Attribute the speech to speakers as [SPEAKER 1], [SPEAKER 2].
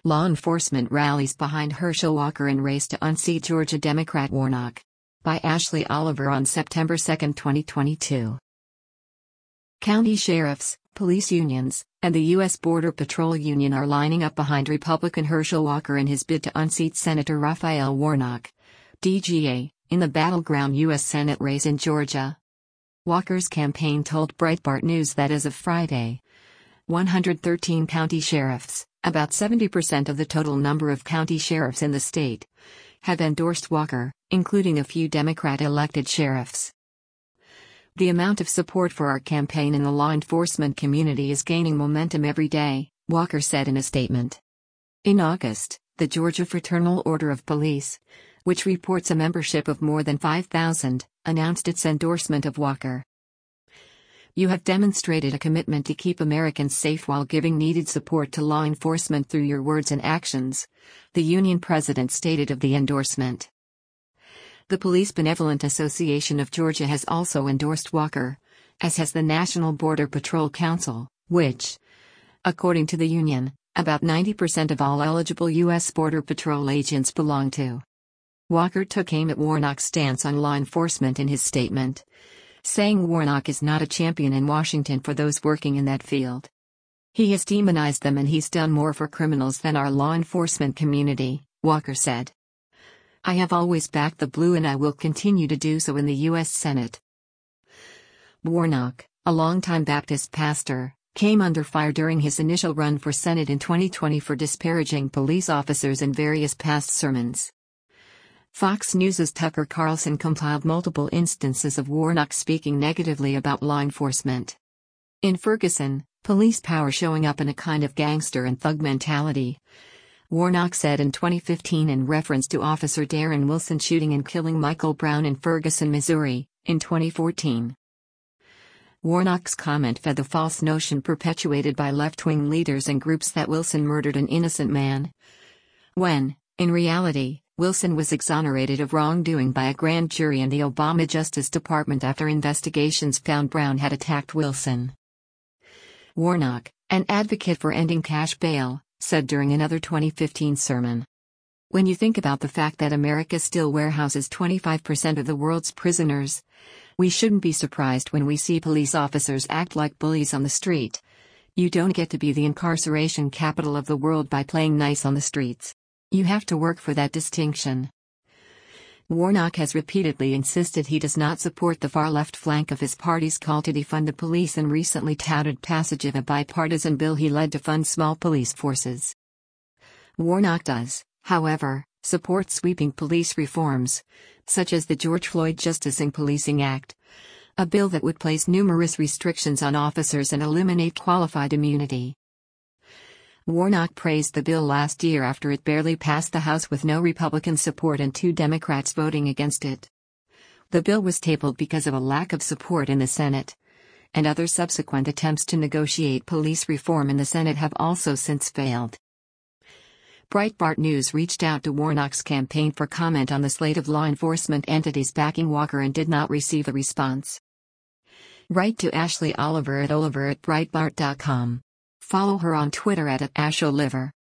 [SPEAKER 1] Law enforcement rallies behind Herschel Walker in race to unseat Georgia Democrat Warnock. By Ashley Oliver on September 2, 2022. County sheriffs, police unions, and the U.S. Border Patrol Union are lining up behind Republican Herschel Walker in his bid to unseat Senator Raphael Warnock, DGA, in the battleground U.S. Senate race in Georgia. Walker's campaign told Breitbart News that as of Friday, 113 county sheriffs, about 70% of the total number of county sheriffs in the state, have endorsed Walker, including a few Democrat-elected sheriffs. The amount of support for our campaign in the law enforcement community is gaining momentum every day, Walker said in a statement. In August, the Georgia Fraternal Order of Police, which reports a membership of more than 5,000, announced its endorsement of Walker. "You have demonstrated a commitment to keep Americans safe while giving needed support to law enforcement through your words and actions," the union president stated of the endorsement. The Police Benevolent Association of Georgia has also endorsed Walker, as has the National Border Patrol Council, which, according to the union, about 90% of all eligible U.S. Border Patrol agents belong to. Walker took aim at Warnock's stance on law enforcement in his statement, saying Warnock is not a champion in Washington for those working in that field. "He has demonized them and he's done more for criminals than our law enforcement community," Walker said. "I have always backed the blue and I will continue to do so in the U.S. Senate." Warnock, a longtime Baptist pastor, came under fire during his initial run for Senate in 2020 for disparaging police officers in various past sermons. Fox News' Tucker Carlson compiled multiple instances of Warnock speaking negatively about law enforcement. In Ferguson, police power showing up in a kind of gangster and thug mentality, Warnock said in 2015 in reference to Officer Darren Wilson shooting and killing Michael Brown in Ferguson, Missouri, in 2014. Warnock's comment fed the false notion perpetuated by left-wing leaders and groups that Wilson murdered an innocent man, when, in reality, Wilson was exonerated of wrongdoing by a grand jury in the Obama Justice Department after investigations found Brown had attacked Wilson. Warnock, an advocate for ending cash bail, said during another 2015 sermon, "When you think about the fact that America still warehouses 25% of the world's prisoners, we shouldn't be surprised when we see police officers act like bullies on the street. You don't get to be the incarceration capital of the world by playing nice on the streets. You have to work for that distinction." Warnock has repeatedly insisted he does not support the far-left flank of his party's call to defund the police and recently touted passage of a bipartisan bill he led to fund small police forces. Warnock does, however, support sweeping police reforms, such as the George Floyd Justice in Policing Act, a bill that would place numerous restrictions on officers and eliminate qualified immunity. Warnock praised the bill last year after it barely passed the House with no Republican support and 2 Democrats voting against it. The bill was tabled because of a lack of support in the Senate, and other subsequent attempts to negotiate police reform in the Senate have also since failed. Breitbart News reached out to Warnock's campaign for comment on the slate of law enforcement entities backing Walker and did not receive a response. Write to Ashley Oliver at Breitbart.com. Follow her on Twitter at @AshOliver.